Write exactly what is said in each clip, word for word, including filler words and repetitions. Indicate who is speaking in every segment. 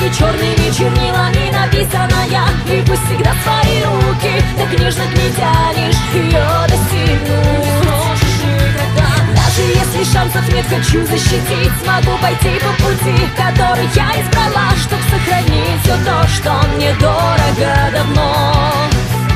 Speaker 1: бумаги черными чернилами написанная. И пусть всегда свои руки так нежно к ней тянешь, ее достигнуть сможешь никогда. Даже если шансов нет, хочу защитить, смогу пойти по пути, который я избрала, чтоб сохранить все то, что мне дорого давно.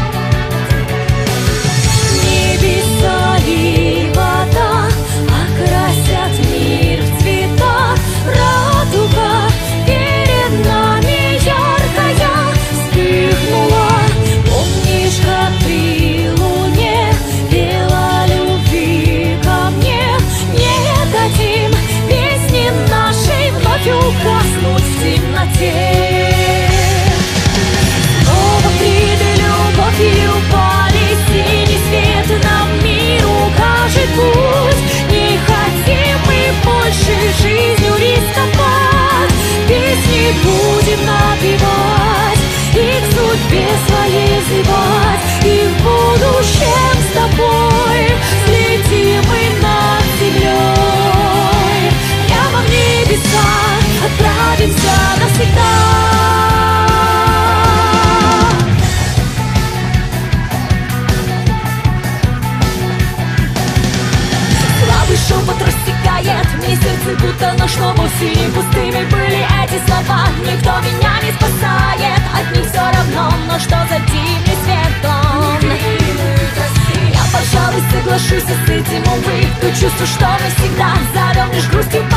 Speaker 1: Небеса и вода окрасят мир в цвета. Радуга перед нами яркая вспыхнула. Помнишь, как при луне пела любви ко мне? Не дадим песни нашей вновь угаснуть в темноте. Снова крики любовью пали, синий свет нам мир укажет путь. Не хотим мы больше жизнью рисковать, песни будем напевать, и к судьбе своей взывать, и в будущем с тобой взлетим мы над землей. Прямо в небеса отправимся навсегда. Шепот рассекает мне сердце, будто нож, но вовсе не пустыми были эти слова. Никто меня не спасает, от них все равно, но что за дивный свет он. Я, пожалуй, соглашусь с этим, увы. То чувство, что навсегда зовем лишь грустью